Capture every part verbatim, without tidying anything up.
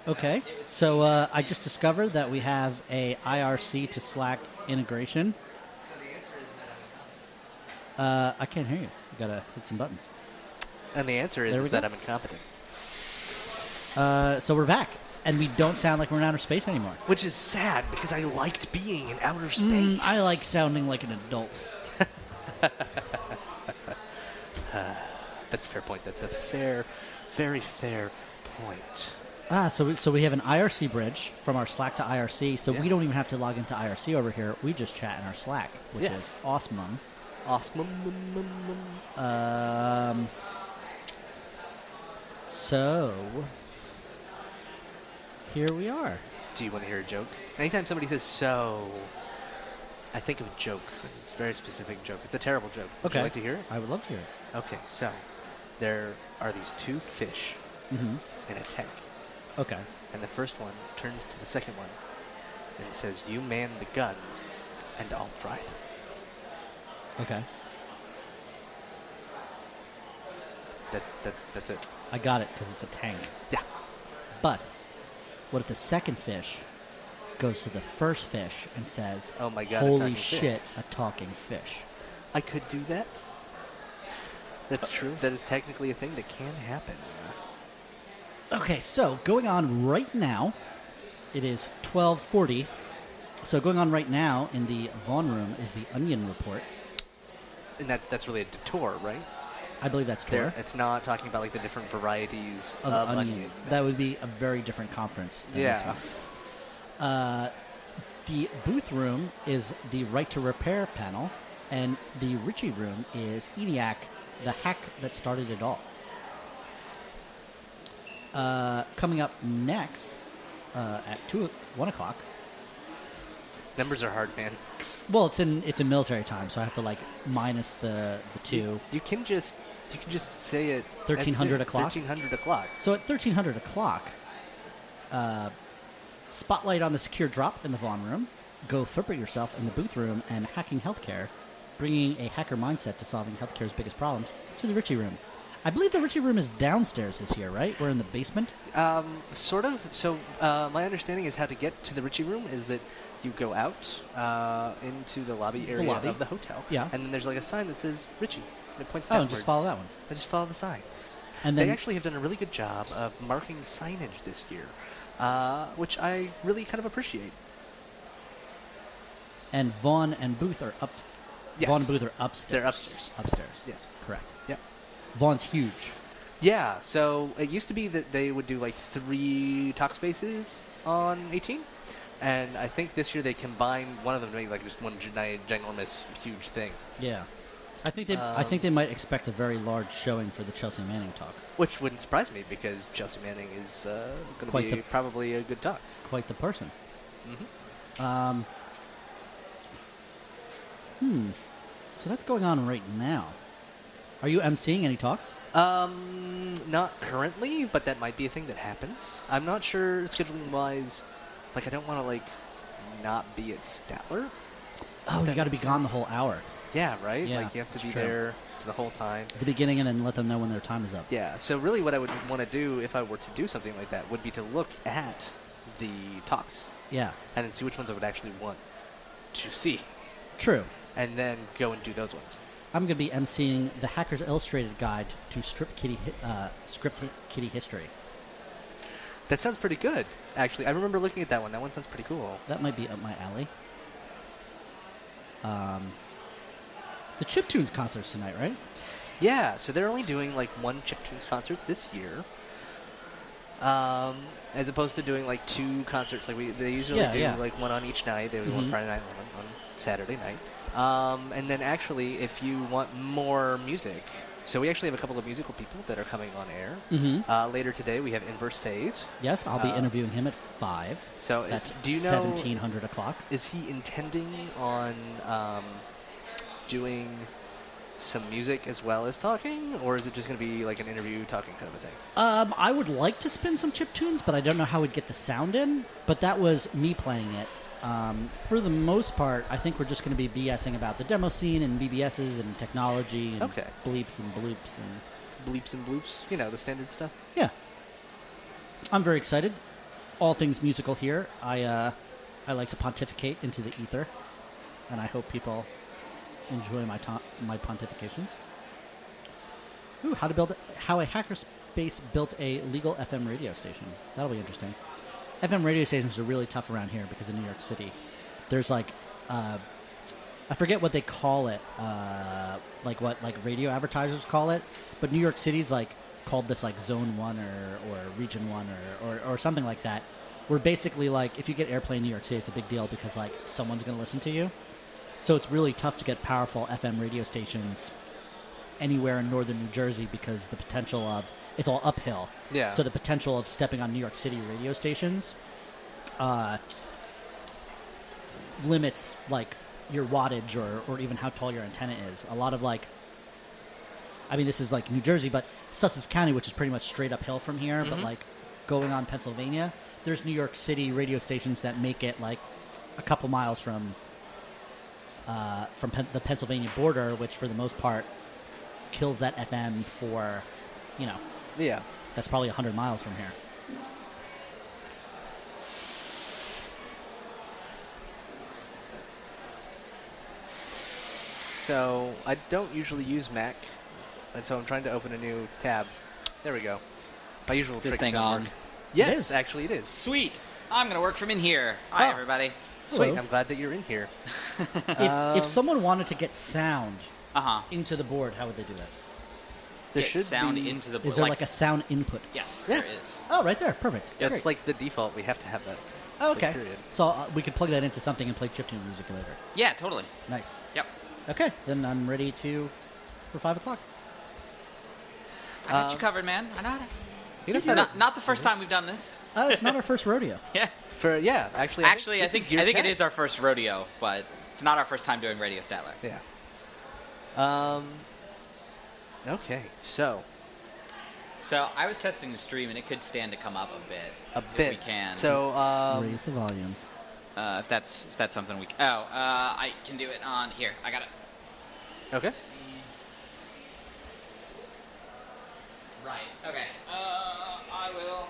Okay, so uh, I just discovered that we have a I R C to Slack integration. Uh, I can't hear you. You gotta hit some buttons. And the answer is, is that I'm incompetent. Uh, so we're back, and we don't sound like we're in outer space anymore. Which is sad, because I liked being in outer space. Mm, I like sounding like an adult. uh, that's a fair point. That's a fair, very fair point. Ah, so we, so we have an I R C bridge from our Slack to I R C, so Yeah. we don't even have to log into I R C over here. We just chat in our Slack, which Yes. is awesome. Awesome. Um, so, here we are. Do you want to hear a joke? Anytime somebody says so, I think of a joke. It's a very specific joke. It's a terrible joke. Would Okay. you like to hear it? I would love to hear it. Okay, so there are these two fish Mm-hmm. in a tank. Okay. And the first one turns to the second one and says, "You man the guns, and I'll drive." Okay. That, that's, that's it. I got it, because it's a tank. Yeah. But, what if the second fish goes to the first fish and says, Oh my God, a holy talking fish." shit, a talking fish. I could do that. That's true. That is technically a thing that can happen. Okay, so going on right now, it is twelve forty. So going on right now in the Vaughn room is the Onion Report. And that that's really a detour, right? I believe that's There, Tor. it's not talking about like the different varieties Of, of, onion. onion. That would be a very different conference than this Yeah. one. Uh, the Booth room is the Right to Repair panel, and the Ritchie room is ENIAC, the hack that started it all. Uh, coming up next uh, at two, one o'clock. Numbers are hard, man. Well, it's in it's in military time, so I have to like minus the the two. You, you can just you can just say it. thirteen hundred o'clock? Thirteen hundred o'clock. So at thirteen hundred o'clock, uh, spotlight on the secure drop in the Vaughn room. Go flip it yourself in the Booth room, and hacking healthcare, bringing a hacker mindset to solving healthcare's biggest problems to the Ritchie room. I believe the Ritchie room is downstairs this year, right? We're in the basement. Um, sort of. So uh, my understanding is how to get to the Ritchie room is that you go out uh, into the lobby area lobby. of the hotel. Yeah. And then there's like a sign that says Ritchie. And it points Oh, and downwards. just follow that one. I just follow the signs. And they then actually have done a really good job of marking signage this year, uh, which I really kind of appreciate. and Vaughn and Booth are up. Yes. Vaughn and Booth are upstairs. They're upstairs. Upstairs. Yes. Correct. Yep. Vaughn's huge. Yeah, so it used to be that they would do like three talk spaces on eighteen, and I think this year they combined one of them to make like just one giant, ginormous, huge thing, Yeah. I think they. I Um, think they might expect a very large showing for the Chelsea Manning talk. which wouldn't surprise me because Chelsea Manning is uh, going to Quite be the- probably a good talk. Quite the person. hmm Um. Hmm. So that's going on right now. Are you emceeing any talks? Um, not currently, but that might be a thing that happens. I'm not sure scheduling wise. Like, I don't want to like not be at Statler. Oh, If you that got to be makes gone sense. the whole hour. Yeah, right. Yeah, like you have to that's be true. there for the whole time. At the beginning, and then let them know when their time is up. Yeah. So really, what I would want to do if I were to do something like that would be to look at the talks Yeah. and then see which ones I would actually want to see, True. and then go and do those ones. I'm going to be emceeing the Hackers Illustrated Guide to Strip Kitty, hi- uh, Script hi- Kitty History. That sounds pretty good, actually. I remember looking at that one. That one sounds pretty cool. That might be up my alley. Um, the Chiptunes concert's tonight, right? Yeah, so they're only doing like one Chiptunes concert this year, um, as opposed to doing like two concerts. Like we, they usually Yeah, do yeah. like one on each night. They would do Mhm. one Friday night, and one on Saturday night. Um, and then actually, if you want more music, so we actually have a couple of musical people that are coming on air. Mm-hmm. Uh, later today, we have Inverse Phase. Yes, I'll be uh, interviewing him at five. So uh, That's do you know? seventeen hundred o'clock. Is he intending on um, doing some music as well as talking, or is it just going to be like an interview talking kind of a thing? Um, I would like to spin some chip tunes, but I don't know how we'd get the sound in. But that was me playing it. Um, for the most part, I think we're just going to be BSing about the demo scene and B B Ss and technology and Okay. bleeps and bloops and Bleeps and bloops, you know, the standard stuff. yeah. I'm very excited. all things musical here. I uh, I like to pontificate into the ether, and I hope people enjoy my ta- my pontifications. Ooh, how to build how a hackerspace built a legal F M radio station. That'll be interesting. F M radio stations are really tough around here because of New York City. There's like, uh, I forget what they call it, uh, like what like radio advertisers call it, but New York City's like called this like Zone One or, or Region One or, or or something like that. Where basically like if you get airplay in New York City, it's a big deal because like someone's going to listen to you. So it's really tough to get powerful F M radio stations anywhere in northern New Jersey because the potential of it's all uphill. Yeah. So the potential of stepping on New York City radio stations uh, limits like your wattage or, or even how tall your antenna is. A lot of like, I mean, this is like New Jersey, but Sussex County, which is pretty much straight uphill from here, Mm-hmm. but like going on Pennsylvania, there's New York City radio stations that make it like a couple miles from uh, from Pen- the Pennsylvania border, which for the most part kills that F M for, you know, Yeah. that's probably one hundred miles from here. So I don't usually use Mac, and so I'm trying to open a new tab. There we go. My usual Is this tricks thing don't on? work. Yes, is. actually it is. Sweet. I'm going to work from in here. Hi, Oh. everybody. Sweet. Hello. I'm glad that you're in here. If, Um, if someone wanted to get sound Uh-huh. into the board, how would they do that? There Get should sound be. into the Is there like, a sound input? Yes, Yeah. there is. Oh, right there. Perfect. It's Great. like the default. We have to have that. Oh, okay. period. So uh, we could plug that into something and play chiptune music later. Yeah, totally. Nice. Yep. Okay, then I'm ready to for five o'clock. I got you Um, covered, man. I know. You know, for, Not, not the first time we've done this. Oh, it's not our first rodeo. Yeah. for yeah, actually. Actually, I this think is your I think it chat. is our first rodeo, but it's not our first time doing Radio Statler. Yeah. Um. Okay, so So I was testing the stream, and it could stand to come up a bit. a if bit. we can. So um. Raise the volume. uh, if that's if that's something we. C- oh, uh, I can do it on here. I got it. Okay. Right. Okay. Uh, I will.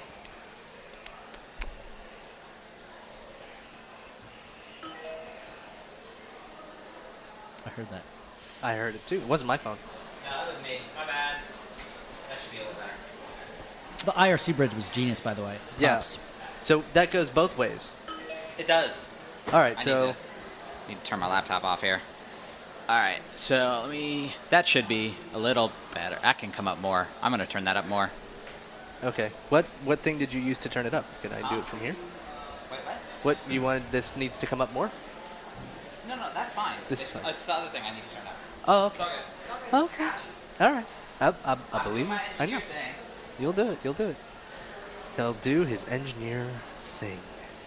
I heard that. I heard it too. It wasn't my phone. No, that was me. My bad. That should be a little better. The I R C bridge was genius, by the way. Yeah. Props. So that goes both ways. It does. All right. I so need to, need to turn my laptop off here. All right, so let me. That should be a little better. That can come up more. I'm going to turn that up more. okay. What what thing did you use to turn it up? Can I do Uh, it from here? Wait, what? What you wanted? This needs to come up more. No, no, that's fine. This is it's, fine. it's the other thing I need to turn up. Oh, It's okay. all good. It's all good. Okay. All right. I, I, I I'll do believe. my you. I know. engineer thing. You'll do it. You'll do it. He'll do his engineer thing.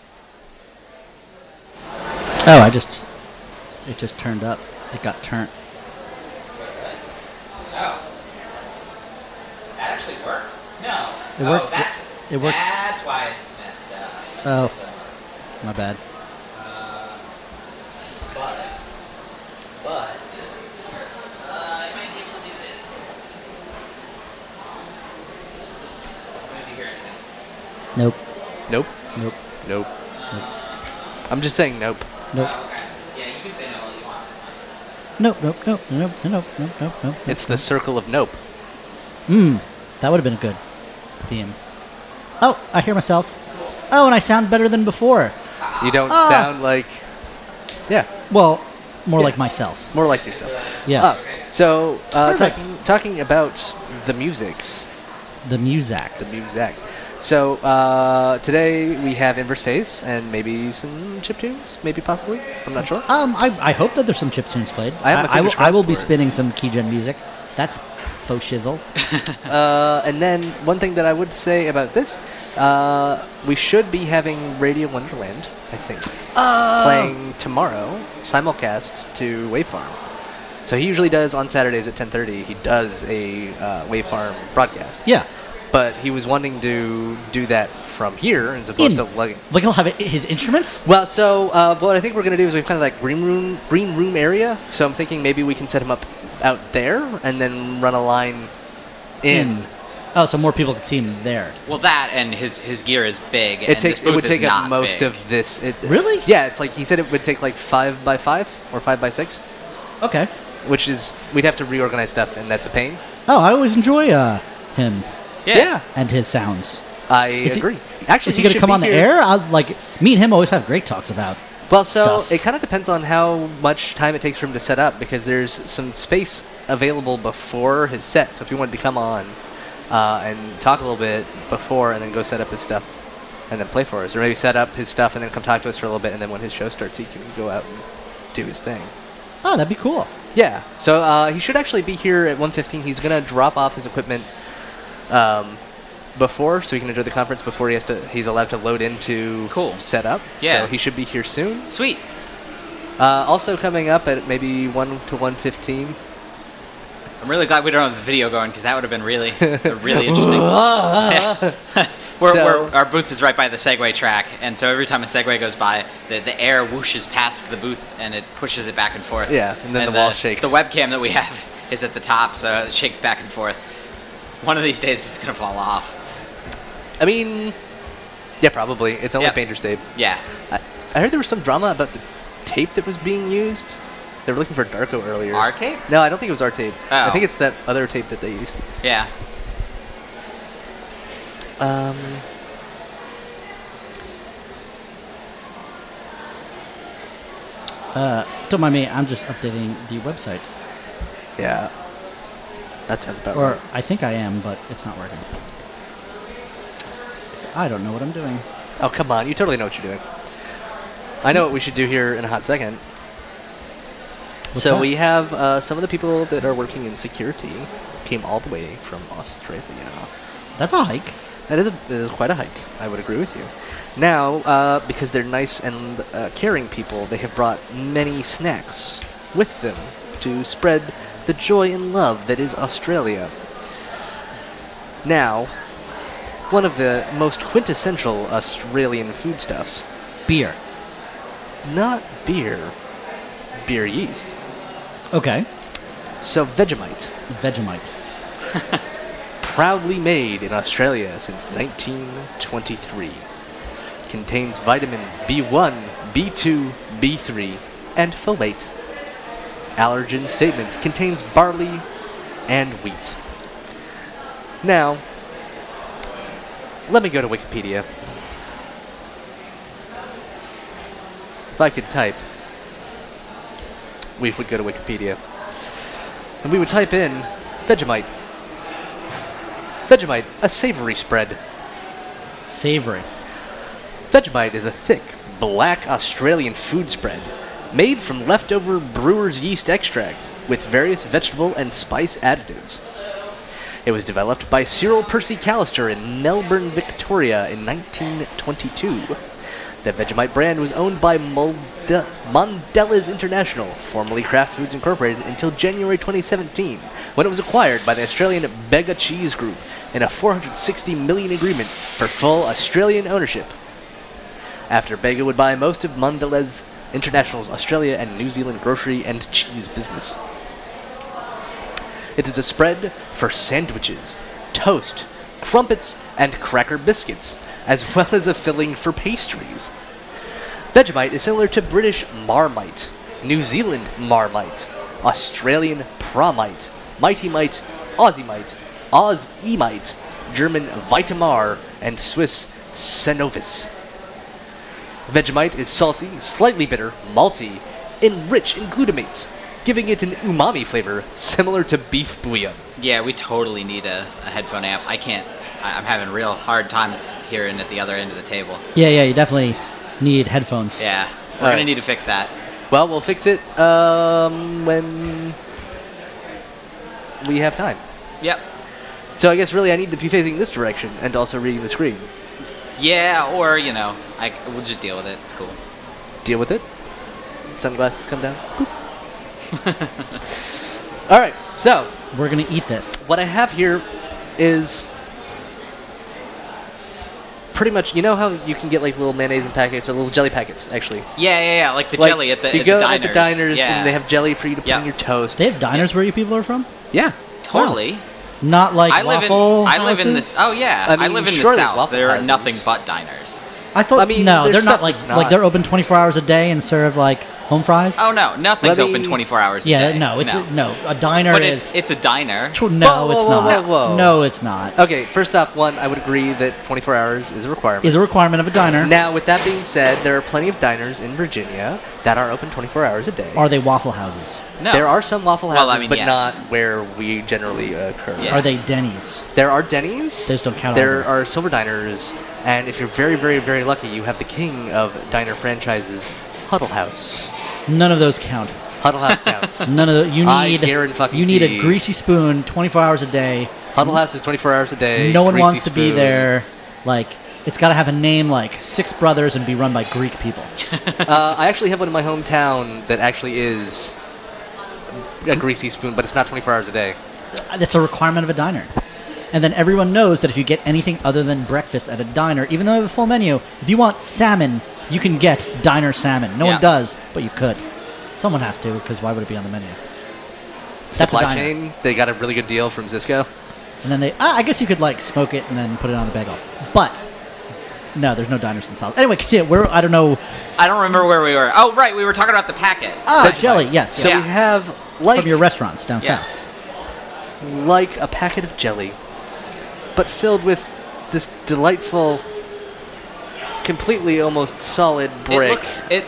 Oh, I just it just turned up. It got turned. Oh. That actually worked? No. It worked- Oh, that's, it- it works- That's why it's messed up. Oh. So, My bad. uh, but, but, this is weird. Uh, I might be able to do this. If you hear anything. Nope. Nope. Nope. Nope. I'm just saying nope. Nope. Oh, okay. Yeah, you can say no all you want. It's fine. Nope. Nope. Nope. Nope. Nope. Nope. Nope. Nope. It's the circle of nope. Mmm. That would have been a good theme. Oh, I hear myself. Oh, and I sound better than before. You don't Ah. sound like. Yeah. Well, more Yeah. like myself. More like yourself. Yeah. Ah, so uh, Perfect. talking talking about the musics. The Musax. The musics. So uh, today we have Inverse Phase and maybe some chip tunes, maybe possibly. I'm not sure. Um, I, I hope that there's some chip tunes played. I have my I, will, fingers I will crossed be for it. spinning some keygen music. That's faux shizzle. Uh, and then one thing that I would say about this, uh, we should be having Radio Wonderland, I think, Oh. playing tomorrow, simulcast to Wavefarm. So he usually does on Saturdays at ten thirty. He does a uh, Wavefarm broadcast. Yeah. But he was wanting to do that from here as opposed In. to like. Like he'll have it, his instruments? Well, so uh, what I think we're going to do is we've kind of like green room, green room area. So I'm thinking maybe we can set him up out there and then run a line in, In. Oh, so more people could see him there. Well, that and his his gear is big. It and takes this it booth would is take up not most big. of this. It, Really? Yeah, it's like he said it would take like five by five or five by six, Okay. which is we'd have to reorganize stuff, and that's a pain. Oh, I always enjoy uh, him Yeah. and his sounds. I Is he- agree. Actually, Is he going to should come be on the here- air? I, like me and him always have great talks about. Well, so stuff. it kind of depends on how much time it takes for him to set up, because there's some space available before his set. So if you wanted to come on uh, and talk a little bit before, and then go set up his stuff, and then play for us, or maybe set up his stuff and then come talk to us for a little bit, and then when his show starts, he can go out and do his thing. Oh, that'd be cool. Yeah. So uh, he should actually be here at one fifteen. He's gonna drop off his equipment um, before, so he can enjoy the conference before he has to. He's allowed to load into Cool. setup. Yeah. So he should be here soon. Sweet. Uh, also coming up at maybe one to one fifteen. I'm really glad we don't have the video going because that would have been really, really interesting. we're, So- we're, our booth is right by the Segway track, and so every time a Segway goes by, the, the air whooshes past the booth and it pushes it back and forth. Yeah, and then the wall shakes. The webcam that we have is at the top, so it shakes back and forth. One of these days it's going to fall off. I mean, yeah, probably. It's only Yep. painter's tape. Yeah. I, I heard there was some drama about the tape that was being used. They were looking for Darko earlier. Our tape? No, I don't think it was our tape. I Oh. think it's that other tape that they use. Yeah. Um, Uh, don't mind me. I'm just updating the website. yeah. That sounds about Or right. I think I am, but it's not working. 'Cause I don't know what I'm doing. Oh, come on. You totally know what you're doing. I know what we should do here in a hot second. What's so that? we have uh, some of the people that are working in security came all the way from Australia. That's a hike. That is, a, that is quite a hike. I would agree with you. Now, uh, because they're nice and uh, caring people, they have brought many snacks with them to spread the joy and love that is Australia. Now, one of the most quintessential Australian foodstuffs, Beer. not beer, beer yeast. Okay. So Vegemite, Vegemite. proudly made in Australia since nineteen twenty-three. Contains vitamins B one, B two, B three, and folate. Allergen statement contains barley and wheat. Now, let me go to Wikipedia. If I could type, we would go to Wikipedia. And we would type in Vegemite. Vegemite, a savory spread. Savory. Vegemite is a thick, black Australian food spread made from leftover brewer's yeast extract with various vegetable and spice additives. It was developed by Cyril Percy Callister in Melbourne, Victoria in nineteen twenty-two. The Vegemite brand was owned by Molde- Mondelez International, formerly Kraft Foods Incorporated, until January twenty seventeen, when it was acquired by the Australian Bega Cheese Group in a four hundred sixty million dollars agreement for full Australian ownership. After Bega would buy most of Mondelez International's Australia and New Zealand grocery and cheese business. It is a spread for sandwiches, toast, crumpets, and cracker biscuits, as well as a filling for pastries. Vegemite is similar to British Marmite, New Zealand Marmite, Australian Promite, Mighty Mite, Aussie Mite, Oz-E-Mite, German Vitamar, and Swiss Cenovis. Vegemite is salty, slightly bitter, malty, and rich in glutamates, giving it an umami flavor similar to beef bouillon. Yeah, we totally need a, a headphone amp. I can't. I, I'm having real hard times hearing at the other end of the table. Yeah, yeah, you definitely need headphones. Yeah, we're All gonna right. need to fix that. Well, we'll fix it um, when we have time. Yep. So I guess really I need to be facing this direction and also reading the screen. Yeah, or you know, I we'll just deal with it. It's cool. Deal with it. Sunglasses come down. Boop. All right, so We're going to eat this. what I have here is pretty much, you know how you can get like little mayonnaise in packets or little jelly packets, actually. Yeah, yeah, yeah. Like the Like, jelly at the, you at go the diners. at the diners yeah. and they have jelly for you to put Yeah. on your toast. They have diners where you people are from? Yeah. totally. Not like I live in waffle I live in houses? this. Oh yeah, I I, mean, live in sure, the there's south. waffle There are houses. nothing but diners. I thought I mean, no, there's they're not stuff like that's like not. they're open twenty-four hours a day and serve like home fries. Oh no, nothing's Let me- open twenty-four hours a yeah, day. no, it's no. A, no. A diner But is it's it's a diner. Tw- no, Whoa, whoa, it's whoa, not. whoa, whoa. No, it's not. Okay, first off, one, I would agree that twenty-four hours is a requirement. Is a requirement of a diner. Now, with that being said, there are plenty of diners in Virginia that are open twenty-four hours a day. Are they waffle houses? No. There are some waffle houses, Well, I mean, but yes. not where we generally occur. Yeah. Are they Denny's? There are Denny's. Those don't count There either. are silver diners, and if you're very, very, very lucky, you have the king of diner franchises, Huddle House. None of those count. Huddle House counts. None of the, you I need guarantee you need a tea. greasy spoon twenty-four hours a day. Huddle House is twenty-four hours a day. No one greasy wants to be spoon. there. Like it's got to have a name like Six Brothers and be run by Greek people. uh, I actually have one in my hometown that actually is a greasy spoon, but it's not twenty-four hours a day. That's a requirement of a diner. And then everyone knows that if you get anything other than breakfast at a diner, even though they have a full menu, if you want salmon, you can get diner salmon. No Yeah. one does, but you could. Someone has to, because why would it be on the menu? That's a Supply diner. chain, they got a really good deal from Zisco. And then they, ah, I guess you could like smoke it and then put it on a bagel. But no, there's no diners in South. Anyway, continue. We're I don't know. I don't remember where we were. Oh right, we were talking about the packet. Ah, Vegemite. jelly. Yes, So yes. Yeah. we have like From your restaurants down Yeah. south. like a packet of jelly, but filled with this delightful, completely almost solid brick. It looks it.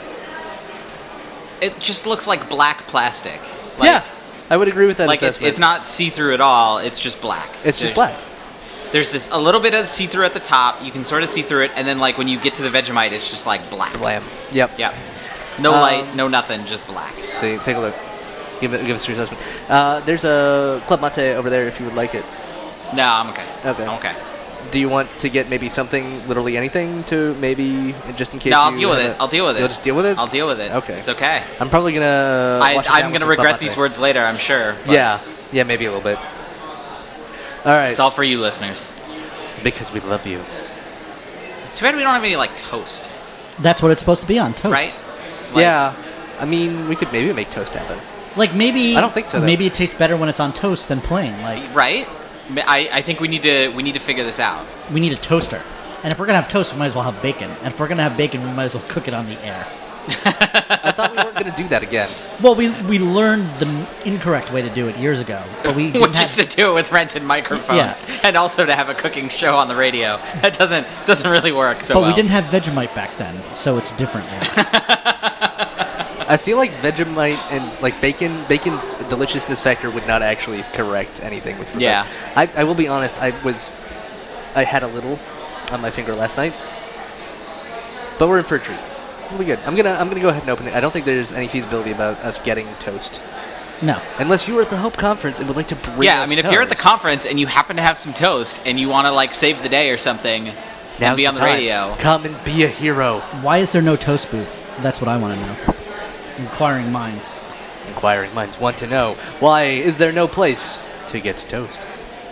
It just looks like black plastic. Like, yeah, I would agree with that Like it's, assessment. it's not see through at all. It's just black. It's just There's- black. There's this a little bit of see through at the top. You can sort of see through it, and then like when you get to the Vegemite, it's just like black. Blam. Yep. Yep. No Um, light, no nothing, just black. See, take a look. Give it, give us your assessment. Uh, there's a club mate over there if you would like it. No, I'm okay. Okay. I'm okay. Do you want to get maybe something, literally anything, to maybe just in case? No, I'll you deal with have it. a- I'll deal with it. You'll just deal with it. I'll deal with it. Okay. It's okay. I'm probably gonna. I, wash it down I'm with gonna some regret club these mate. words later. I'm sure. but Yeah, yeah, maybe a little bit. All right, It's all for you, listeners. because we love you. It's too bad we don't have any like toast, That's what it's supposed to be on toast. right? Like, Yeah, I mean, we could maybe make toast happen. Like maybe I don't think so, though. Maybe it tastes better when it's on toast than plain. Like Right? I, I think we need to we need to figure this out. we need a toaster. And if we're gonna have toast, we might as well have bacon. And if we're gonna have bacon, we might as well cook it on the air. I thought we weren't gonna do that again. Well, we we learned the n- incorrect way to do it years ago, but we didn't Which have, is to do it with rented microphones Yeah. and also to have a cooking show on the radio. That doesn't doesn't really work so but well. we didn't have Vegemite back then, so it's different now. I feel like Vegemite and like bacon, bacon's deliciousness factor would not actually correct anything with. regard- Yeah. I, I will be honest. I was, I had a little on my finger last night, but we're in for a treat. We'll be good. I'm gonna I'm gonna go ahead and open it. I don't think there's any feasibility about us getting toast, No, unless you were at the Hope Conference and would like to bring. yeah, I us mean, if you're at the toast. conference and you happen to have some toast and you want to like save the day or something and Now's be on the time. radio, Come and be a hero. why is there no toast booth? That's what I want to know. Inquiring minds. Inquiring minds want to know, why is there no place to get toast?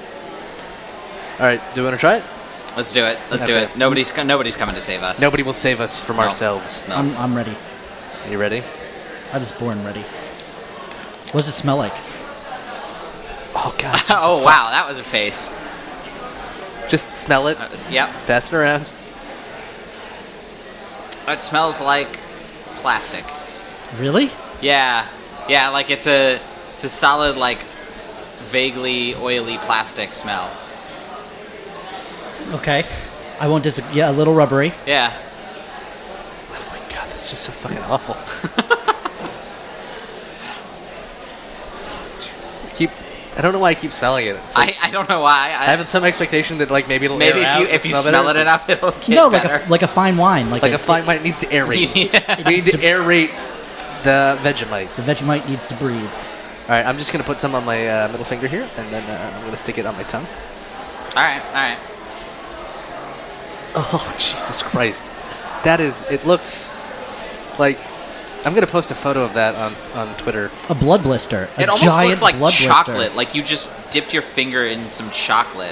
All right, do you want to try it? let's do it. Let's do Okay. it. Nobody's co- nobody's coming to save us. Nobody will save us from No. ourselves. No. I'm I'm ready. Are you ready? I was born ready. What does it smell like? Oh God! Jesus oh fuck. wow, that was a face. Just smell it. That was, yep. Pass it around. That smells like plastic. Really? Yeah, yeah, like it's a it's a solid like vaguely oily plastic smell. Okay. I won't disagree. Yeah, a little rubbery. Yeah. Oh my God! That's just so fucking awful. Jesus. I keep. I don't know why I keep smelling it. It's like, I, I don't know why. I, I have some expectation that like maybe it'll maybe air if you out if and you smell, smell better. it enough, it'll get no, like better. a like a fine wine, like, Like a, a fine wine, it needs to aerate. Yeah. We need to aerate the Vegemite. The Vegemite needs to breathe. All right, I'm just gonna put some on my uh, middle finger here, and then uh, I'm gonna stick it on my tongue. All right, all right. Oh Jesus Christ! That is. It looks like. I'm gonna post a photo of that on, on Twitter. A blood blister. A It almost giant looks like blood chocolate. blister. Like you just dipped your finger in some chocolate.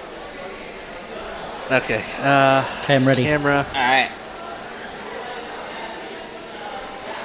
Okay. Uh, Okay, I'm ready. camera. All right.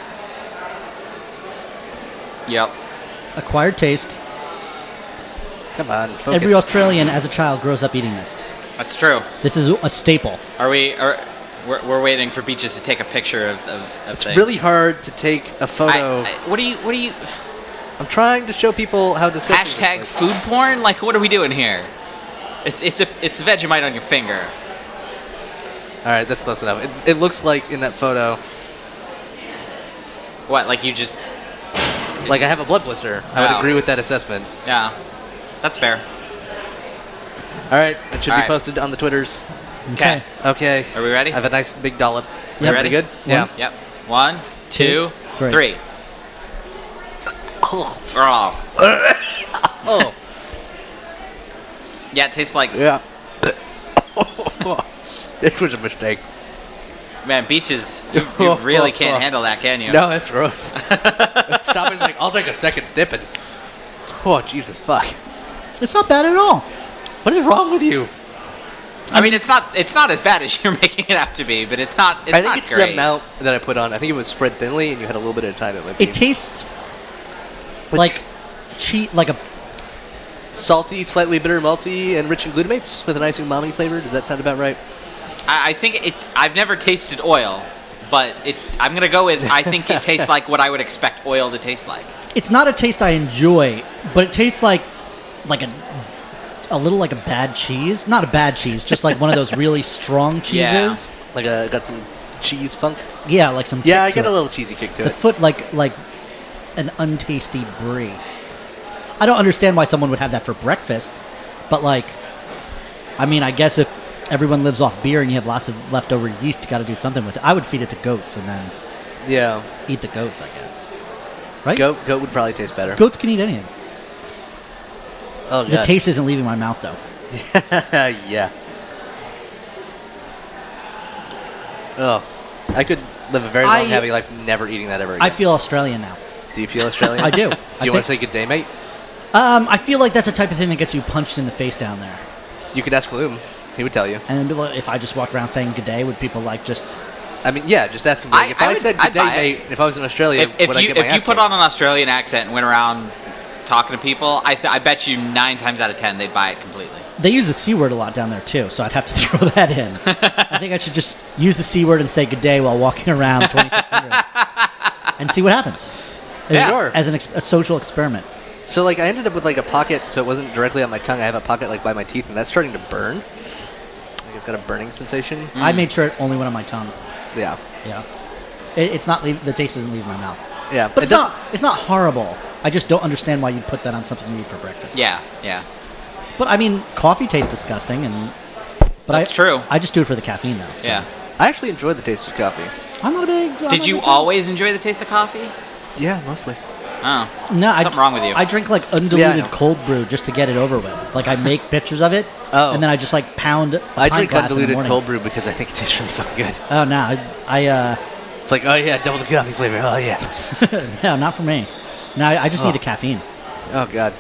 Yep. Acquired taste. Come on, focus. Every Australian as a child grows up eating this. That's true. This is a staple. Are we? Are, we're, we're waiting for Beaches to take a picture of, of, of It's things. really hard to take a photo. I, I, what do you? What do you? I'm trying to show people how disgusting this Hashtag looks. food porn? Like, what are we doing here? It's it's a it's Vegemite on your finger. All right, that's close enough. It, it looks like in that photo, What? Like you just? like I have a blood blister. I would Wow. agree with that assessment. Yeah, that's fair. All right, it should All be right. posted on the Twitters. Okay. Okay. Are we ready? I have a nice big dollop. We You ready? Good? Yeah. Yep. One, two, Three. three. Oh. Oh. Oh. Yeah, it tastes like Yeah. This was a mistake. man. Beaches. You, you really can't handle that, can you? No, that's gross. Stop it. Like, I'll take a second dip and. Oh, Jesus, fuck. It's not bad at all. What is wrong with you? I mean, it's not it's not as bad as you're making it out to be, but it's not. It's I think not it's great. the amount that I put on. I think it was spread thinly, and you had a little bit of time. It, might be. It tastes Which- like cheat, like a. salty, slightly bitter, malty, and rich in glutamates with a nice umami flavor. Does that sound about right? I, I think it. I've never tasted oil, but it. I'm gonna go with. I think it tastes like what I would expect oil to taste like. It's not a taste I enjoy, but it tastes like, like a, a little like a bad cheese. Not a bad cheese, just like one of those really strong cheeses. Like a got some cheese funk. Yeah, like some. Yeah, I kick to get a it. little cheesy kick to The it. foot like like an untasty brie. I don't understand why someone would have that for breakfast, but like, I mean, I guess if everyone lives off beer and you have lots of leftover yeast, you got to do something with it. I would feed it to goats and then Yeah, eat the goats, I guess. Right? goat goat would probably taste better. Goats can eat anything. Oh The god. taste isn't leaving my mouth though. Yeah. Oh, I could live a very long, I- happy life never eating that ever again. I feel Australian now. Do you feel Australian? I do. Do I you want to say think- good day, mate? Um, I feel like that's the type of thing that gets you punched in the face down there. You could ask Loom. He would tell you. And then if I just walked around saying good day, would people like just? I mean, yeah, just ask him. Like, I- if I I, would- said I'd good day, buy it. mate, if I was in Australia, If, if would I you get my if you ass put kicked? on an Australian accent and went around talking to people, I th- I bet you nine times out of ten they'd buy it completely. They use the c word a lot down there too, so I'd have to throw that in. I think I should just use the c word and say good day while walking around twenty-six hundred, and see what happens. Yeah. Sure. As an ex- a social experiment. So like I ended up with like a pocket, so it wasn't directly on my tongue. I have a pocket like by my teeth, and that's starting to burn. Like it's got a burning sensation. I made sure it only went on my tongue. Yeah, Yeah, it, it's not leave, the taste doesn't leave my mouth. yeah. But It it's doesn't- not it's not horrible. I just don't understand why you'd put that on something you eat for breakfast. Yeah, yeah. But I mean, coffee tastes disgusting, and but That's I, true. I just do it for the caffeine though. So. Yeah. I actually enjoyed the taste of coffee. I'm not a big. I'm not Did a you big fan. always enjoy the taste of coffee? Yeah, mostly. Oh, No, I, something wrong with you. I drink like Yeah, I undiluted know. cold brew just to get it over with. Like I make pictures of it, Oh. and then I just like pound. A I pint drink glass in the undiluted morning. cold brew because I think it tastes really fucking good. Oh no, I, I uh, It's like, oh yeah, double the coffee flavor. Oh yeah. no, not for me. No, I, I just Oh. need the caffeine. Oh god.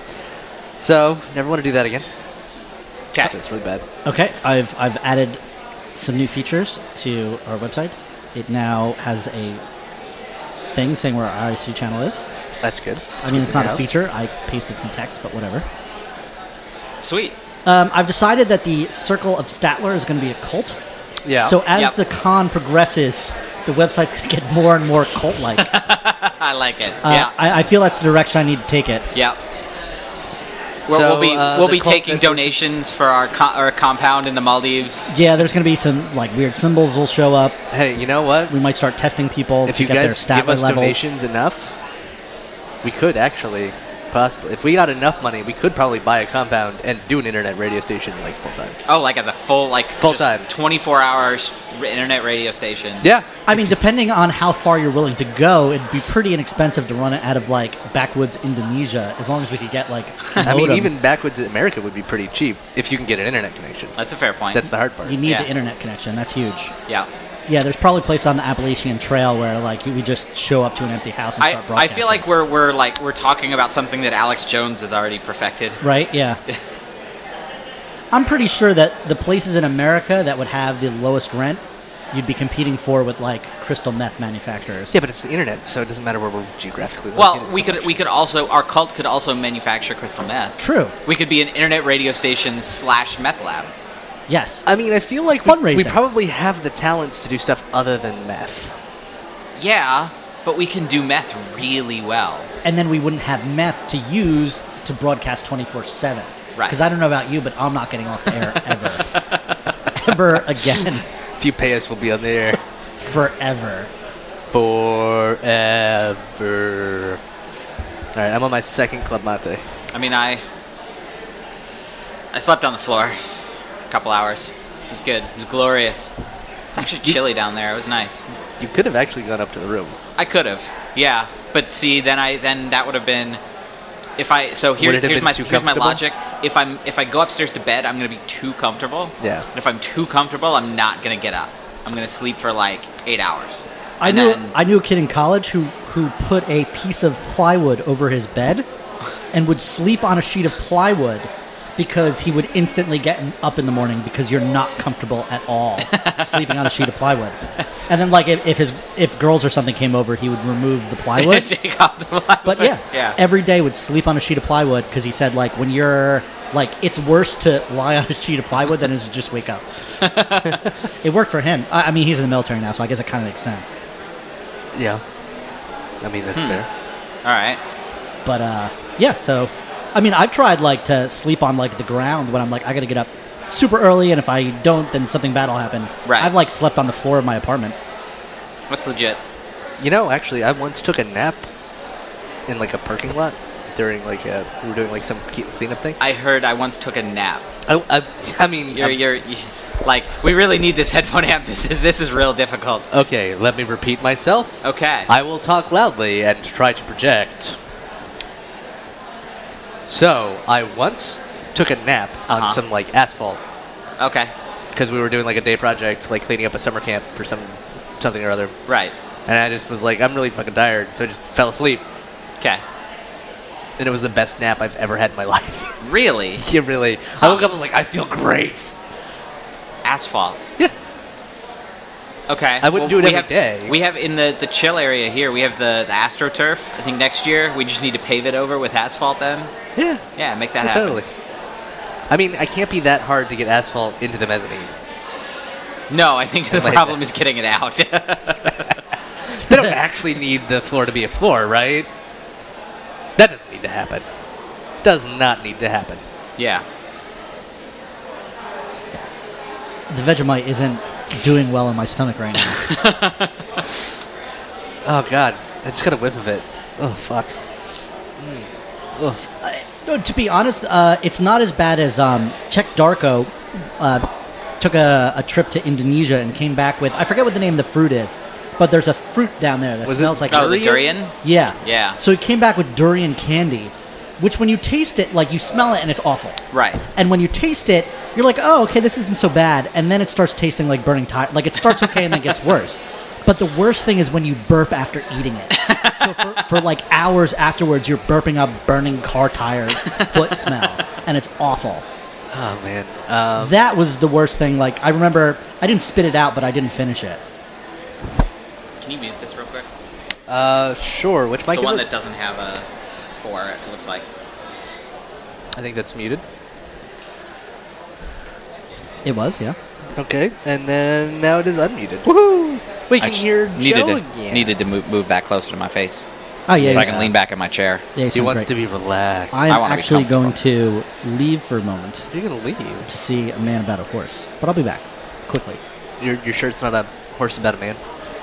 So never want to do that again. Okay. That's really bad. Okay, I've I've added some new features to our website. It now has a thing saying where our I C channel is. That's good. That's I mean, good it's to not a know. feature. I pasted some text, but whatever. Sweet. Um, I've decided that the Circle of Statler is going to be a cult. Yeah. So as Yep. the con progresses, the website's going to get more and more cult-like. uh, I like it. yeah. I, I feel that's the direction I need to take it. Yeah. We'll, So, we'll be uh, we'll the be cult taking that- donations for our co- our compound in the Maldives. Yeah, there's going to be some like weird symbols will show up. Hey, you know what? We might start testing people If to you get their guys stat give us levels. donations enough, we could actually possibly, if we got enough money, we could probably buy a compound and do an internet radio station like full time. Oh, like as a full like Full just time. twenty-four hours r- internet radio station. Yeah. I mean, depending on how far you're willing to go, it'd be pretty inexpensive to run it out of like backwoods Indonesia, as long as we could get like. a I mean, modem. even backwoods America would be pretty cheap if you can get an internet connection. That's a fair point. That's the hard part. you need Yeah. the internet connection. That's huge. yeah. Yeah, there's probably a place on the Appalachian Trail where like we just show up to an empty house and I, start I broadcasting. feel like we're we're like we're talking about something that Alex Jones has already perfected. Right? Yeah. I'm pretty sure that the places in America that would have the lowest rent you'd be competing for with like crystal meth manufacturers. Yeah, but it's the internet, so it doesn't matter where we're geographically Well, located. we so could much. we could also our cult could also manufacture crystal meth. True. We could be an internet radio station slash meth lab. Yes. I mean, I feel like we, Fundraising. we probably have the talents to do stuff other than meth. Yeah, but we can do meth really well. And then we wouldn't have meth to use to broadcast twenty-four seven. Right. Because I don't know about you, but I'm not getting off the air ever. Ever again. If you pay us, we'll be on the air. Forever. Forever. All right, I'm on my second Club Mate. I mean, I I slept on the floor a couple hours. It was good. It was glorious. It's actually chilly down there. It was nice. You could have actually gone up to the room. I could have, yeah. But see, then I then that would have been if I. So here, Would it have here's been my too here's my comfortable? logic. If I'm if I go upstairs to bed, I'm gonna be too comfortable. Yeah. And if I'm too comfortable, I'm not gonna get up. I'm gonna sleep for like eight hours. I And knew then- I knew a kid in college who, who put a piece of plywood over his bed and would sleep on a sheet of plywood because he would instantly get in- up in the morning because you're not comfortable at all sleeping on a sheet of plywood. And then like if, if his if girls or something came over, he would remove the plywood. Take off the plywood. But yeah, yeah. every day would sleep on a sheet of plywood because he said like when you're like it's worse to lie on a sheet of plywood than it is to just wake up. It worked for him. I, I mean, he's in the military now, so I guess it kind of makes sense. Yeah. I mean, that's Hmm. fair. All right. But uh, yeah, so I mean, I've tried like to sleep on like the ground when I'm like I gotta get up super early, and if I don't, then something bad will happen. Right. I've like slept on the floor of my apartment. What's legit? You know, actually, I once took a nap in like a parking lot during like a, we were doing like some ke- cleanup thing. I heard I once took a nap. I, I, I mean, You're I'm- you're you, like we really need this headphone amp. This is this is real difficult. okay, let me repeat myself. Okay. I will talk loudly and try to project. So, I once took a nap on Uh-huh. some like asphalt Okay. because we were doing like a day project, like cleaning up a summer camp for some something or other. Right. And I just was like, I'm really fucking tired, so I just fell asleep. Okay. And it was the best nap I've ever had in my life. Really? Yeah, really. I woke up, I was like, I feel great. Asphalt. Yeah. Okay. I wouldn't do it we every have, day. We have in the, the chill area here, we have the, the AstroTurf. I think next year we just need to pave it over with asphalt then. Yeah. Yeah, make that Yeah, happen. totally. I mean, I can't be that hard to get asphalt into the mezzanine. No, I think the Like problem that. is getting it out. They don't actually need the floor to be a floor, right? That doesn't need to happen. Does not need to happen. yeah. The Vegemite isn't doing well in my stomach right now. Oh, God. I just got a whiff of it. Oh, fuck. Mm. Ugh. No, to be honest, uh, it's not as bad as um, Czech Darko uh, took a, a trip to Indonesia and came back with, I forget what the name of the fruit is, but there's a fruit down there that Was it smells like... Oh, the Durian? durian? Yeah. Yeah. So he came back with durian candy, which when you taste it, like you smell it and it's awful. Right. And when you taste it, you're like, oh, okay, this isn't so bad. And then it starts tasting like burning tire. Like it starts okay and then gets worse. But the worst thing is when you burp after eating it. So for, for like hours afterwards, you're burping up burning car tire foot smell. And it's awful. Oh, man. Um, That was the worst thing. Like I remember, I didn't spit it out, but I didn't finish it. Can you mute this real quick? uh, sure. Which It's mic the is one it? that doesn't have a for it, it looks like. I think that's muted. It was, yeah. Okay. And then now it is unmuted. Woohoo! We can Actually, hear needed Joe to, again. Needed to move, move that closer to my face. Oh yeah. so I you can sound- lean back in my chair. Yeah, you He sound wants great. to be relaxed. I'm I wanna be actually going comfortable. to leave for a moment You're going to leave. to see a man about a horse, but I'll be back quickly. Your, your shirt's not a horse about a man.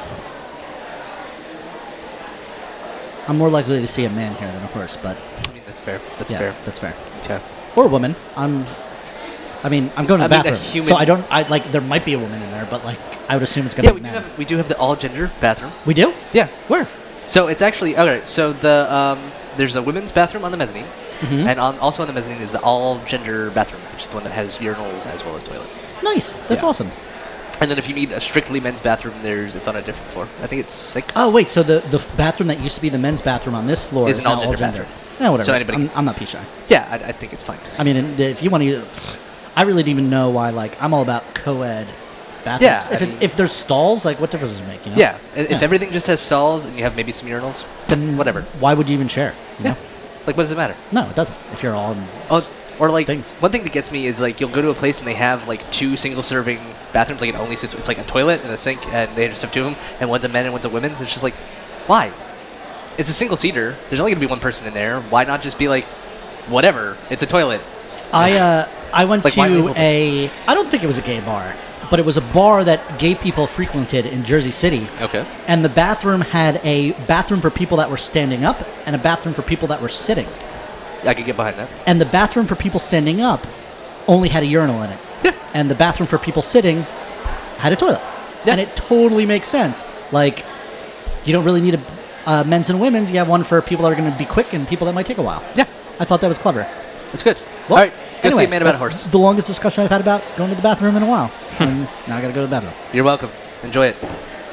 I'm more likely to see a man here than a horse, but I mean, that's fair. That's yeah, fair. that's fair. Okay. Or a woman. I'm. I mean, I'm going to the I mean, a bathroom, human- so I don't. I like. There might be a woman in there, but like, I would assume it's going Yeah, to we be do men. have we do have the all gender bathroom. We do? Yeah. Where? So it's actually okay. So the um, there's a women's bathroom on the mezzanine, Mhm. and on, also on the mezzanine is the all gender bathroom, which is the one that has urinals as well as toilets. Nice. That's Yeah. awesome. And then if you need a strictly men's bathroom, there's it's on a different floor. I think it's six. Oh wait, so the the f- bathroom that used to be the men's bathroom on this floor Is is, an now all-gender all gender. bathroom. Yeah, whatever. So anybody- I'm, I'm not pee shy. Yeah, I, I think it's fine. I mean, and if you want to, I really didn't even know why. Like, I'm all about co-ed bathrooms. Yeah, if I it, mean- if there's stalls, like what difference does it make? You know? Yeah, i- if Yeah. everything just has stalls and you have maybe some urinals, Then whatever. Why would you even share? You Yeah. know? Like, what does it matter? No, it doesn't. If you're all in Oh, or like things. one thing that gets me is like you'll go to a place and they have like two single-serving bathrooms. Like it only sits. It's like a toilet and a sink, and they just have two of them, and one's a men and one's a women's. It's just like, why? It's a single seater. There's only gonna be one person in there. Why not just be like, whatever? It's a toilet. I uh, I went Like, why to label them? a. I don't think it was a gay bar, but it was a bar that gay people frequented in Jersey City. Okay. And the bathroom had a bathroom for people that were standing up and a bathroom for people that were sitting. I could get behind that. And the bathroom for people standing up only had a urinal in it. Yeah. And the bathroom for people sitting had a toilet. Yeah. And it totally makes sense. Like, you don't really need a uh, men's and women's. You have one for people that are going to be quick and people that might take a while. Yeah. I thought that was clever. That's good. Well, All right. Go anyway, see a man about a that's horse. the longest discussion I've had about going to the bathroom in a while. And now I got to go to the bathroom. You're welcome. Enjoy it.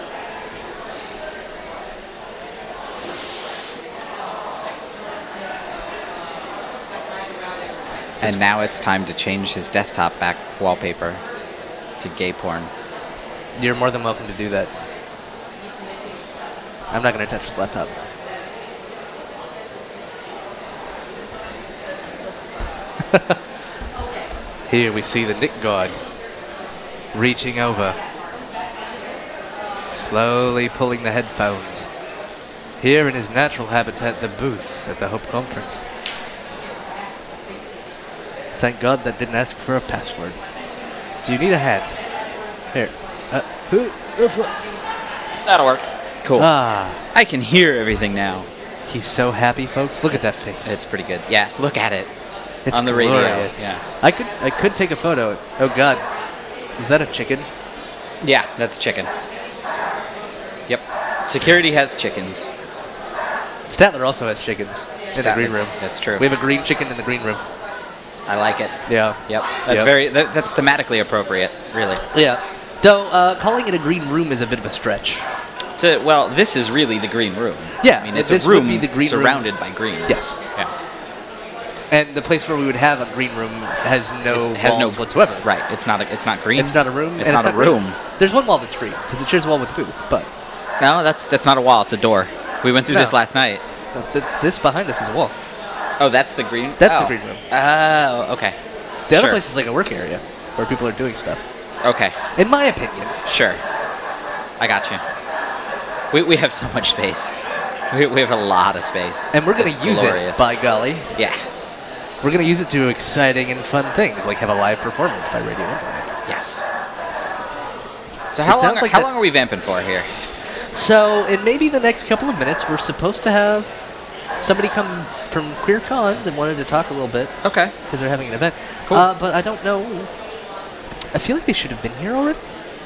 And now it's time to change his desktop back wallpaper to gay porn. You're more than welcome to do that. I'm not going to touch his laptop. Here we see the Nick God reaching over, slowly pulling the headphones. Here in his natural habitat, the booth at the Hope Conference. Thank God that didn't ask for a password. Do you need a hat? Here. Uh, who? That'll work. Cool. Ah, I can hear everything now. he's so happy, folks. Look at that face. It's pretty good. Yeah, look at it. It's on the glorious. radio. Yeah. I could I could take a photo. Oh God, is that a chicken? Yeah, that's chicken. Yep. Security has chickens. Statler also has chickens in the Statler, green room. that's true. We have a green chicken in the green room. I like it. Yeah. Yep. That's Yep. very. That, that's thematically appropriate. Really. Yeah. Though uh, calling it a green room is a bit of a stretch. To, well, this is really the green room. Yeah, I mean, it's this a would room be the green room. surrounded by green. Yes. Yeah. And the place where we would have a green room has no It's- has walls no whatsoever. Right. It's not. A, it's not green. It's not a room. It's and not a green. room. There's one wall that's green because it shares a wall with the booth. But No, that's that's not a wall. It's a door. We went through No. this last night. uh, th- this behind us is a wall. Oh, that's the green. That's the oh. green room. Oh, okay. The other Sure. place is like a work area where people are doing stuff. Okay. In my opinion. Sure. I got you. We we have so much space. We, we have a lot of space. And we're going It's to use glorious. it, by golly. Yeah. We're going to use it to do exciting and fun things, like have a live performance by Radio Internet. Yes. So how It long? sounds Are, like how that- long are we vamping for here? So, in maybe the next couple of minutes, we're supposed to have somebody come from QueerCon that wanted to talk a little bit Okay. because they're having an event. Cool. Uh, but I don't know. I feel like they should have been here already.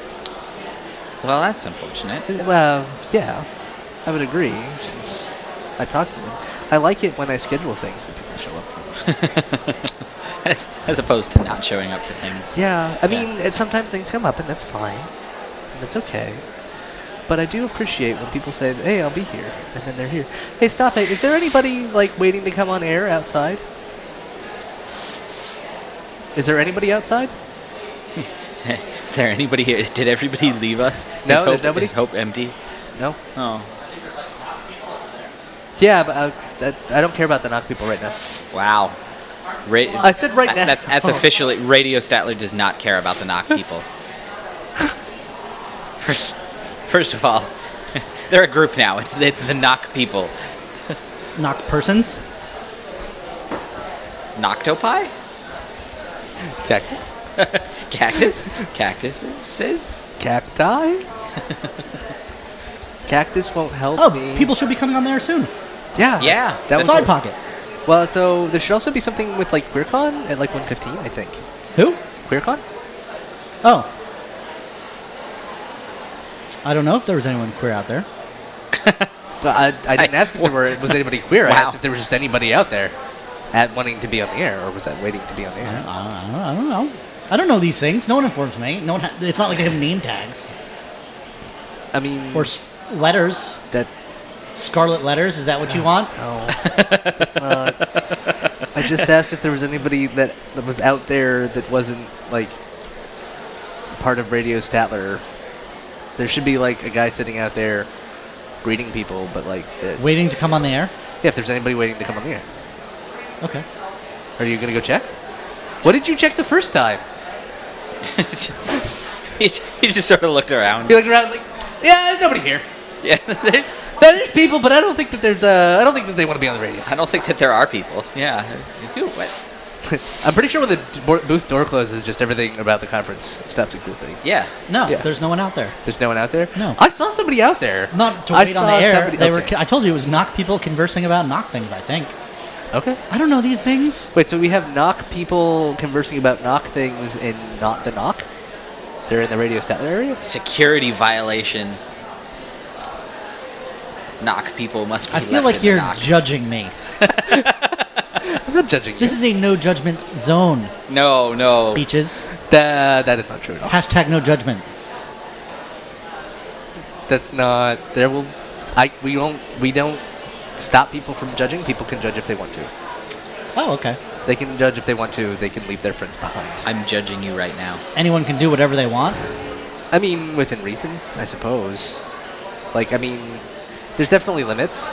Well, that's unfortunate. Well, yeah, I would agree since I talked to them. I like it when I schedule things that people show up for them. as, as opposed to not showing up for things. Yeah, I Yeah. mean, it, sometimes things come up, and that's fine, and it's okay. But I do appreciate when people say, "Hey, I'll be here," and then they're here. Hey, stop it! Is there anybody like waiting to come on air outside? Is there anybody outside? Is there anybody here? Did everybody leave us? No, is there's hope, nobody? Is Hope empty? No. Oh, Yeah, but I, that, I don't care about the knock people right now. wow. Ra- I said right that- now. That's that's officially Radio Statler does not care about the knock people. First, first of all, they're a group now. It's it's the knock people. Knock persons. Noctopi? Cactus. Cactus? Cactuses? Cacti. Cactus won't help Oh, me. people should be coming on there soon. Yeah. Yeah. That was Side pocket. Well, so there should also be something with like QueerCon at like one fifteen, I think. Who? QueerCon? Oh. I don't know if there was anyone queer out there. But I, I didn't I- ask if there were, was anybody queer. I Wow. asked if there was just anybody out there at wanting to be on the air, or was that waiting to be on the I, air? I, don't, I don't know. I don't know these things. No one informs me. No one. Ha- it's not like they have name tags I mean, or s- letters. that. Scarlet letters. Is that what you want? No, that's not. I just asked if there was anybody that, that was out there that wasn't like part of Radio Statler. There should be like a guy sitting out there greeting people, but like, uh, Waiting to come on the air? yeah, if there's anybody waiting to come on the air. Okay. Are you gonna go check? What did you check the first time? he, he just sort of looked around. He looked around, and was like, yeah, there's nobody here. Yeah, there's. No, there's people, but I don't think that there's. Uh, I don't think that they want to be on the radio. I don't think that there are people. Yeah. Ooh, what? I'm pretty sure when the d- bo- booth door closes, just everything about the conference stops existing. Yeah. No, Yeah. there's no one out there. There's no one out there? No. I saw somebody out there. Not to I wait on saw the air. somebody- They were. okay. I told you it was knock people conversing about knock things, I think. Okay. I don't know these things. Wait, so we have knock people conversing about knock things in Not the Knock? They're in the Radio Statler area? Security violation. Knock people must be I feel left like in the you're knock. judging me. I'm not judging you. This is a no judgment zone, No, no. beaches. That, that is not true at all. Hashtag no judgment. That's not... There will... I we don't we don't stop people from judging. People can judge if they want to. Oh, okay. They can judge if they want to. They can leave their friends behind. I'm judging you right now. Anyone can do whatever they want. I mean, within reason, I suppose. Like, I mean, there's definitely limits.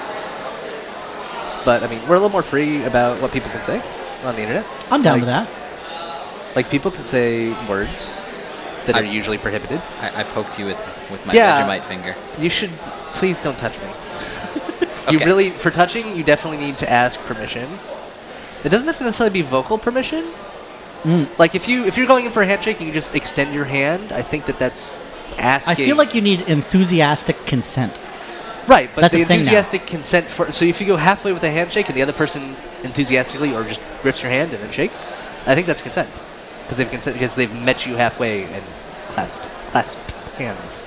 But, I mean, we're a little more free about what people can say on the internet. I'm down like, with that. Like, people can say words that I- are usually prohibited. I, I poked you with, with my Yeah. Vegemite finger. You should... Please don't touch me. You Okay. really... For touching, you definitely need to ask permission. It doesn't have to necessarily be vocal permission. Mm. Like, if, you, if you're going in for a handshake and you just extend your hand, I think that that's asking... I feel like you need enthusiastic consent. Right, but That's the a thing now. enthusiastic consent for... So if you go halfway with a handshake and the other person enthusiastically or just grips your hand and then shakes, I think that's consent. Because they've consent because they've met you halfway and clasped, clasped hands.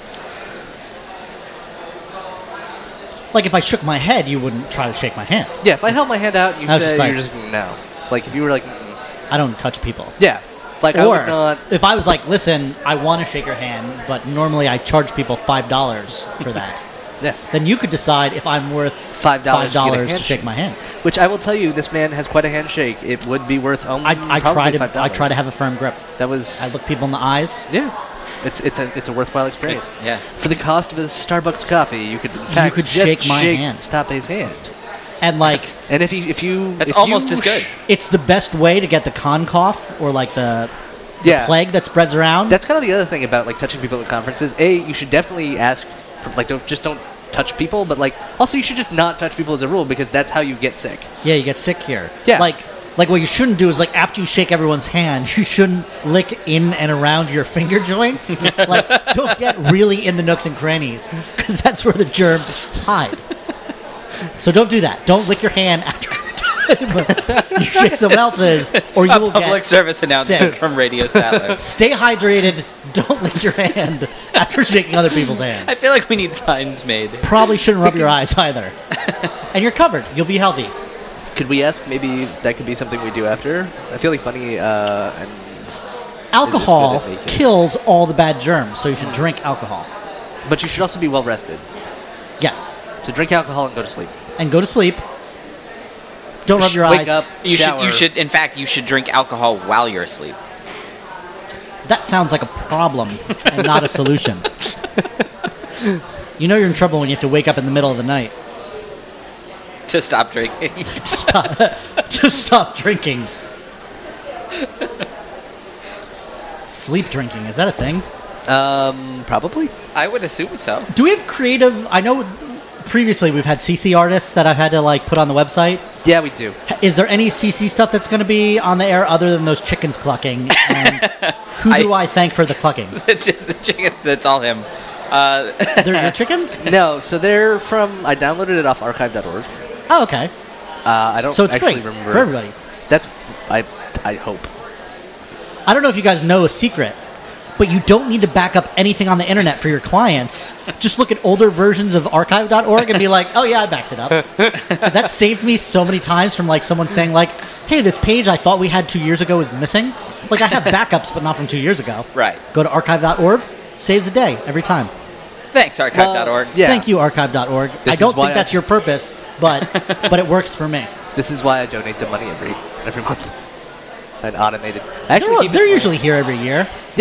Like if I shook my head, you wouldn't try to shake my hand. Yeah, if I held my hand out and you I was said, just like- you're just, no. Like, if you were like, mm-mm. I don't touch people. Yeah. Like, I Or would not... if I was like, listen, I want to shake your hand, but normally I charge people five dollars for that. Yeah. Then you could decide if I'm worth Five dollars five to get a dollars to handshake. shake my hand. Which I will tell you, this man has quite a handshake. It would be worth um, I, I probably try to five dollars. I try to have a firm grip. That was... I look people in the eyes. Yeah. It's it's a it's a worthwhile experience. It's- yeah. For the cost of a Starbucks coffee, you could in fact could just shake my hand. Stape's hand. And like And if you if you That's if you almost as good. sh- it's the best way to get the con cough or like the yeah, plague that spreads around. that's kind of the other thing about like touching people at conferences. A, you should definitely ask, for, like, don't just don't touch people, but like also you should just not touch people as a rule because that's how you get sick. Yeah, you get sick here. Yeah. Like, like what you shouldn't do is like after you shake everyone's hand, you shouldn't lick in and around your finger joints. Like, don't get really in the nooks and crannies because that's where the germs hide. So don't do that. Don't lick your hand after you shake someone else's, or you A will public get service announcement sick. from Radio Statler. Stay hydrated. Don't lick your hand after shaking other people's I hands. feel like we need signs made. Probably shouldn't rub your eyes either. And you're covered. You'll be healthy. Could we ask maybe that could be something we do after? I feel like Bunny uh, and Alcohol good at making- kills all the bad germs, so you should drink alcohol. but you should also be well rested. Yes. So drink alcohol and go to sleep. And go to sleep. Don't rub your Wake eyes. up, You should, shower. you should, in fact, you should drink alcohol while you're asleep. That sounds like a problem and not a solution. You know you're in trouble when you have to wake up in the middle of the night To stop drinking. to stop, to stop drinking. Sleep drinking, is that a thing? Um, probably. I would assume so. Do we have creative... I know previously we've had C C artists that I've had to like put on the website. Yeah, we do. Is there any C C stuff that's going to be on the air other than those chickens clucking? And who do I, thank for the clucking? the chicken, that's all him. Uh, They're your chickens? No, so they're from. I downloaded it off archive dot org. Oh, okay. Uh, I don't So it's actually free remember. for everybody. That's. I. I hope. I don't know if you guys know a secret, but you don't need to back up anything on the internet for your clients. Just look at older versions of archive dot org and be like, oh yeah, I backed it up. That saved me so many times from like someone saying like, hey, this page I thought we had two years ago is missing. Like I have backups, but not from two years ago. right. Go to archive dot org, saves a day every time. Thanks, archive dot org. Well, yeah. Thank you, archive dot org. This I don't is why think that's I- your purpose, but but it works for me. This is why I donate the money every every month. And automated. I actually They're, keep it- they're usually here every year. Yeah.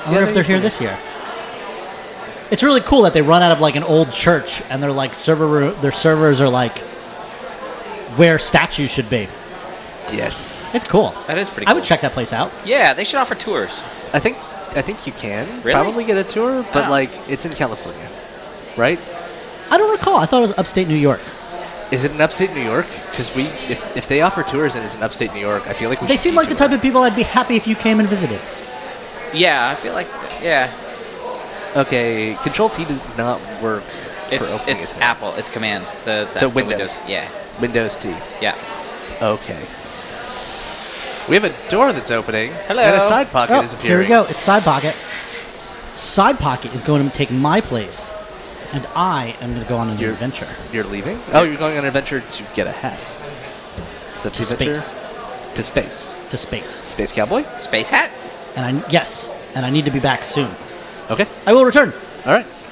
I wonder Yeah, if they're they here usually this year. It's really cool that they run out of like an old church, and they're like server room, their servers are like where statues should be. Yes. It's cool. That is pretty I cool. would check that place out. Yeah, they should offer tours. I think I think you can Really? probably get a tour, but Oh. like it's in California, right? I don't recall. I thought it was upstate New York. Is it in upstate New York? Because we, if, if they offer tours and it's in upstate New York, I feel like we They should seem teach like the them type of people I'd be happy if you came and visited. Yeah, I feel like yeah. that. Okay, Control T does not work for It's opening it's it. Apple. It's Command. The, the So the Windows. Yeah, Windows T. yeah. Okay. We have a door that's opening. Hello. And a side pocket Oh, is here appearing. we go. It's Side Pocket. Side Pocket is going to take my place, and I am going to go on a new You're- adventure You're leaving? Oh, you're going on an adventure to get a hat. Is that to the adventure? space. To space. To space. Space Cowboy? Space hat. And I yes, and I need to be back soon. Okay. I will return. All right.